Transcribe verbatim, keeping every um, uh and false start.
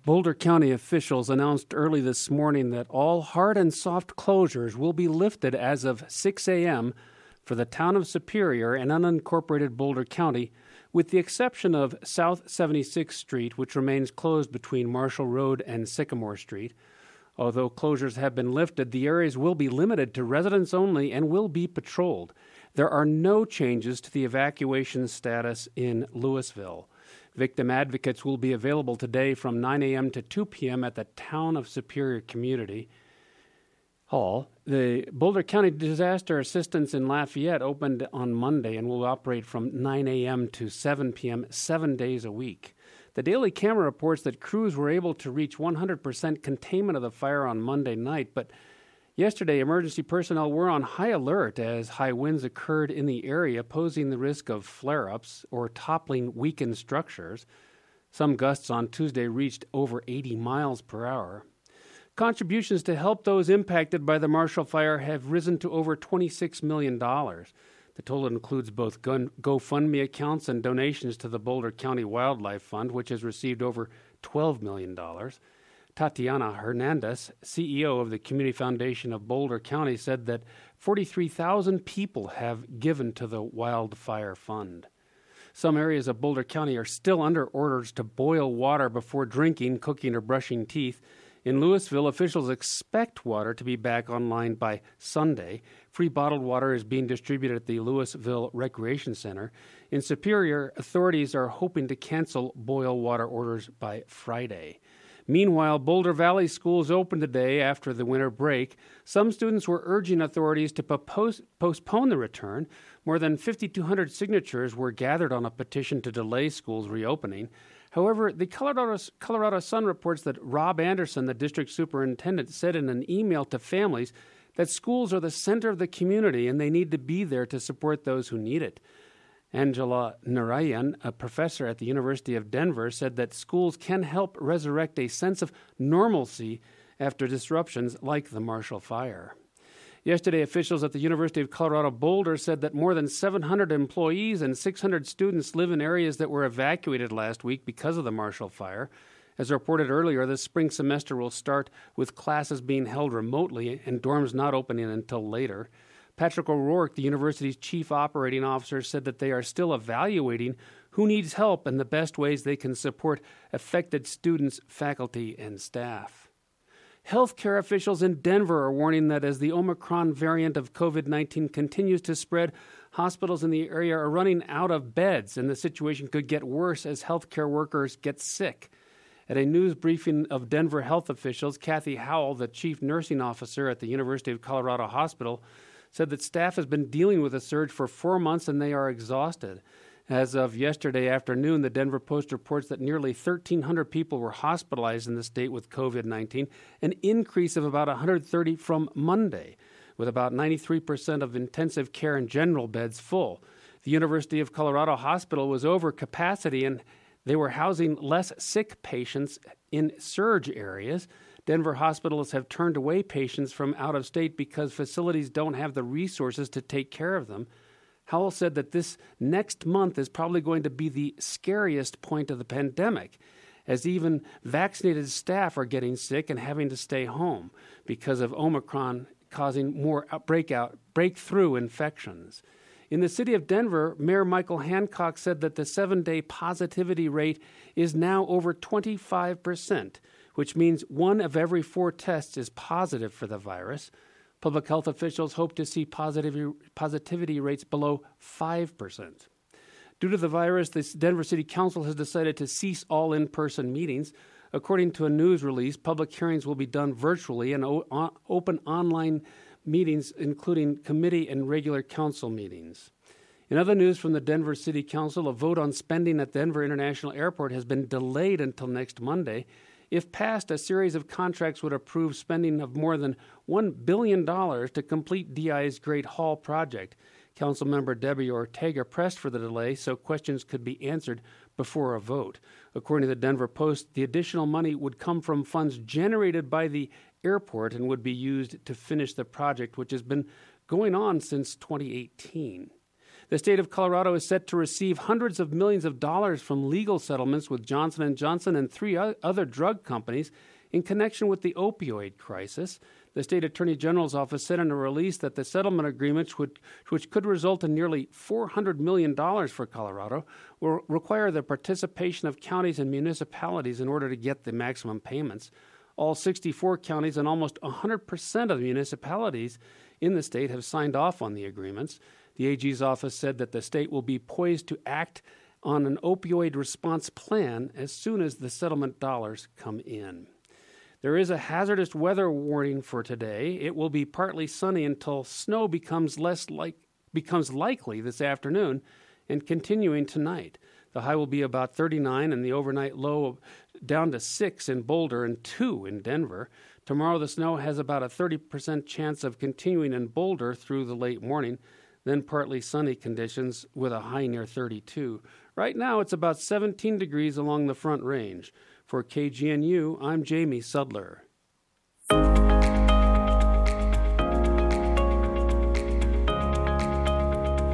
Boulder County officials announced early this morning that all hard and soft closures will be lifted as of six a.m. for the town of Superior and unincorporated Boulder County, with the exception of South seventy-sixth Street, which remains closed between Marshall Road and Sycamore Street. Although closures have been lifted, the areas will be limited to residents only and will be patrolled. There are no changes to the evacuation status in Louisville. Victim advocates will be available today from nine a.m. to two p.m. at the Town of Superior Community Hall. The Boulder County Disaster Assistance in Lafayette opened on Monday and will operate from nine a.m. to seven p.m. seven days a week. The Daily Camera reports that crews were able to reach one hundred percent containment of the fire on Monday night, but yesterday emergency personnel were on high alert as high winds occurred in the area, posing the risk of flare-ups or toppling weakened structures. Some gusts on Tuesday reached over eighty miles per hour. Contributions to help those impacted by the Marshall Fire have risen to over twenty-six million dollars. The total includes both GoFundMe accounts and donations to the Boulder County Wildlife Fund, which has received over twelve million dollars. Tatiana Hernandez, C E O of the Community Foundation of Boulder County, said that forty-three thousand people have given to the Wildfire Fund. Some areas of Boulder County are still under orders to boil water before drinking, cooking, or brushing teeth. In Louisville, officials expect water to be back online by Sunday. Free bottled water is being distributed at the Louisville Recreation Center. In Superior, authorities are hoping to cancel boil water orders by Friday. Meanwhile, Boulder Valley schools opened today after the winter break. Some students were urging authorities to propose, postpone the return. More than fifty-two hundred signatures were gathered on a petition to delay schools reopening. However, the Colorado, Colorado Sun reports that Rob Anderson, the district superintendent, said in an email to families that schools are the center of the community and they need to be there to support those who need it. Angela Narayan, a professor at the University of Denver, said that schools can help resurrect a sense of normalcy after disruptions like the Marshall Fire. Yesterday, officials at the University of Colorado Boulder said that more than seven hundred employees and six hundred students live in areas that were evacuated last week because of the Marshall Fire. As reported earlier, the spring semester will start with classes being held remotely and dorms not opening until later. Patrick O'Rourke, the university's chief operating officer, said that they are still evaluating who needs help and the best ways they can support affected students, faculty, and staff. Healthcare officials in Denver are warning that as the Omicron variant of covid nineteen continues to spread, hospitals in the area are running out of beds, and the situation could get worse as healthcare workers get sick. At a news briefing of Denver health officials, Kathy Howell, the chief nursing officer at the University of Colorado Hospital, said that staff has been dealing with a surge for four months and they are exhausted. As of yesterday afternoon, the Denver Post reports that nearly thirteen hundred people were hospitalized in the state with covid nineteen, an increase of about one hundred thirty from Monday, with about ninety-three percent of intensive care and general beds full. The University of Colorado Hospital was over capacity and they were housing less sick patients in surge areas. Denver hospitals have turned away patients from out of state because facilities don't have the resources to take care of them. Howell said that this next month is probably going to be the scariest point of the pandemic, as even vaccinated staff are getting sick and having to stay home because of Omicron causing more breakout, breakthrough infections. In the city of Denver, Mayor Michael Hancock said that the seven-day positivity rate is now over twenty-five percent, which means one of every four tests is positive for the virus. Public health officials hope to see positivity, positivity rates below five percent. Due to the virus, the Denver City Council has decided to cease all in-person meetings. According to a news release, public hearings will be done virtually and o- o- open online meetings, including committee and regular council meetings. In other news from the Denver City Council, a vote on spending at Denver International Airport has been delayed until next Monday. If passed, a series of contracts would approve spending of more than one billion dollars to complete D I's Great Hall project. Councilmember Debbie Ortega pressed for the delay so questions could be answered before a vote. According to the Denver Post, the additional money would come from funds generated by the airport and would be used to finish the project, which has been going on since twenty eighteen. The state of Colorado is set to receive hundreds of millions of dollars from legal settlements with Johnson and Johnson and three other drug companies in connection with the opioid crisis. The state attorney general's office said in a release that the settlement agreements, would, which could result in nearly four hundred million dollars for Colorado, will require the participation of counties and municipalities in order to get the maximum payments. All sixty-four counties and almost one hundred percent of the municipalities in the state have signed off on the agreements. The A G's office said that the state will be poised to act on an opioid response plan as soon as the settlement dollars come in. There is a hazardous weather warning for today. It will be partly sunny until snow becomes less like becomes likely this afternoon and continuing tonight. The high will be about thirty-nine and the overnight low down to six in Boulder and two in Denver. Tomorrow the snow has about a thirty percent chance of continuing in Boulder through the late morning, then partly sunny conditions with a high near thirty-two. Right now it's about seventeen degrees along the Front Range. For K G N U, I'm Jamie Sudler.